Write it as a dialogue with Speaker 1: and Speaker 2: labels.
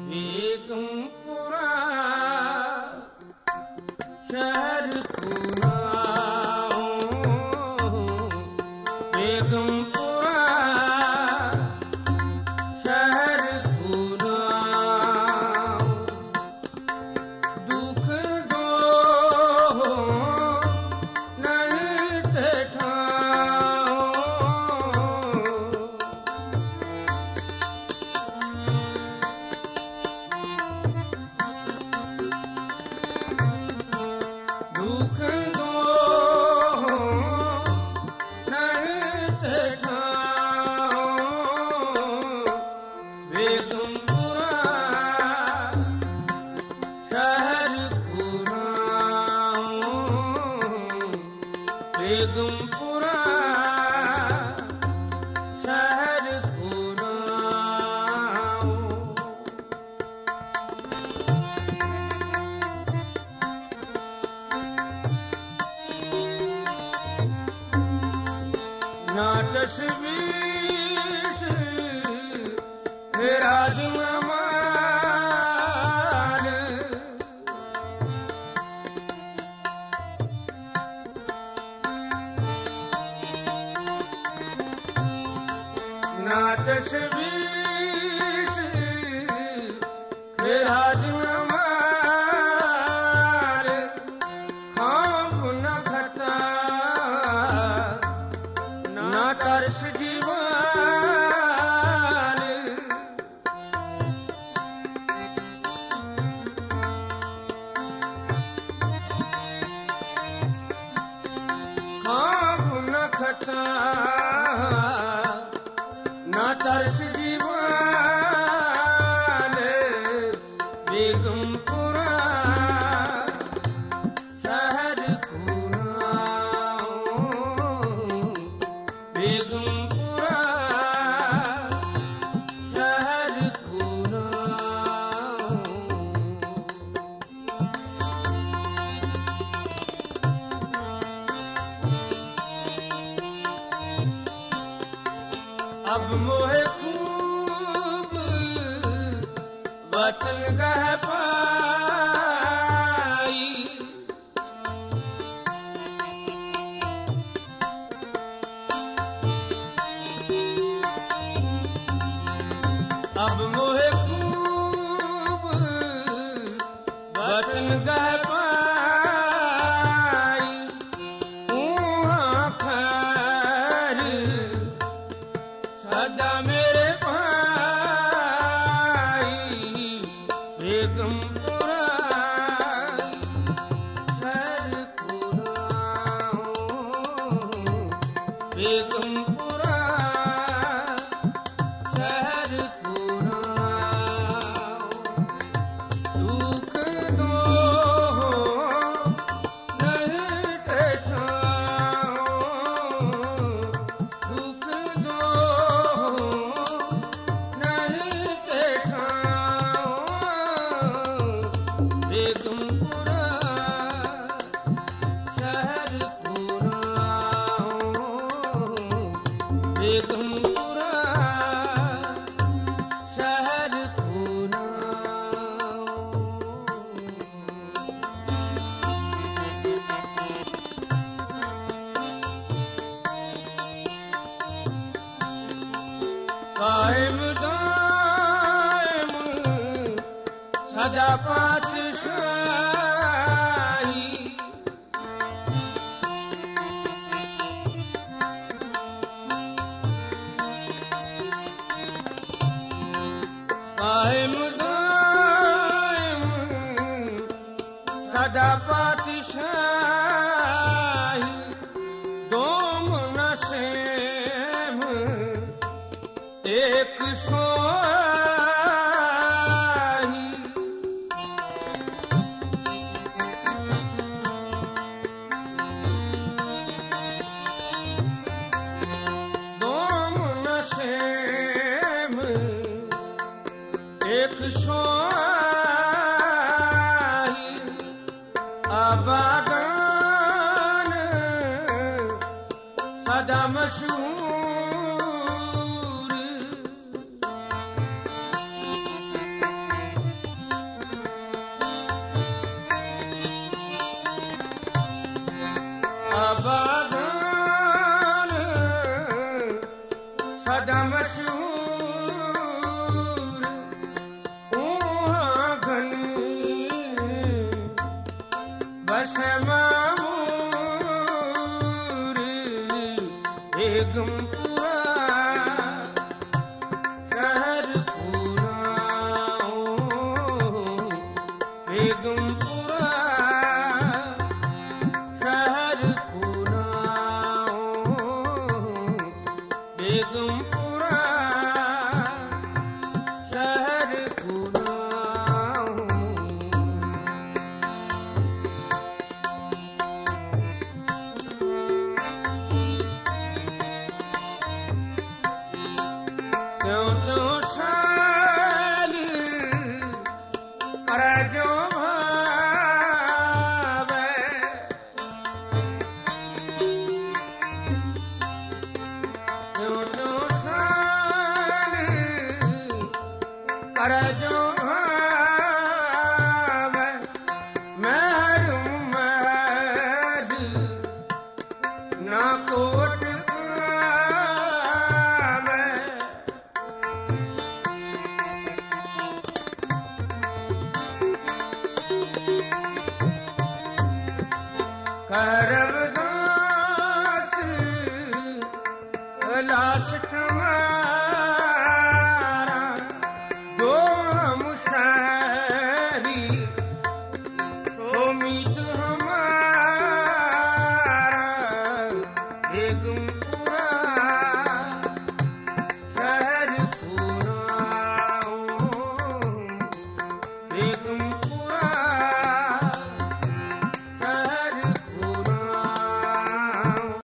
Speaker 1: बेगमपुरा शहर पूरा बेगमपुरा शहर पूरा दुख दो नहीं ठेठाओ दुख दो नहीं ठेठाओ बेगमपुरा शहर पूरा बेगमपुरा शहर पूरा ना तशवीश मेरा जुमाल ना तशवीश मेरा जुमाल खाब न घटा ना तरस जीवाल खाब न खटा ना तरस जीवाल बेगमपुरा शहर पूरा बेगमपुरा शहर पूरा अब मोहे खूब वतन कह पाई अब मोहे खूब वतन कह पाई ऊहाँ खैर सदा मेरे भाई बेगमपुरा शहर पूरा बेगमपुरा शहर पूरा दुख दो नहीं ठेठाओ दुख दो नहीं ठेठाओ बेगमपुरा शहर पूरा बेगमपुरा शहर पूरा कायम दायम सदा पातशाही कायम दायम सदा पातशाही दोम नसेम एक सोही दोम नसेम एक सोही आबादान सदा मशहूर बेगमपुरा शहर पूरा बेगमपुरा शहर पूरा बेगमपुरा शहर पूरा क्यों तो साल कर जो भावे क्यों तो साल कर जो भावे महर महर ना कोट करव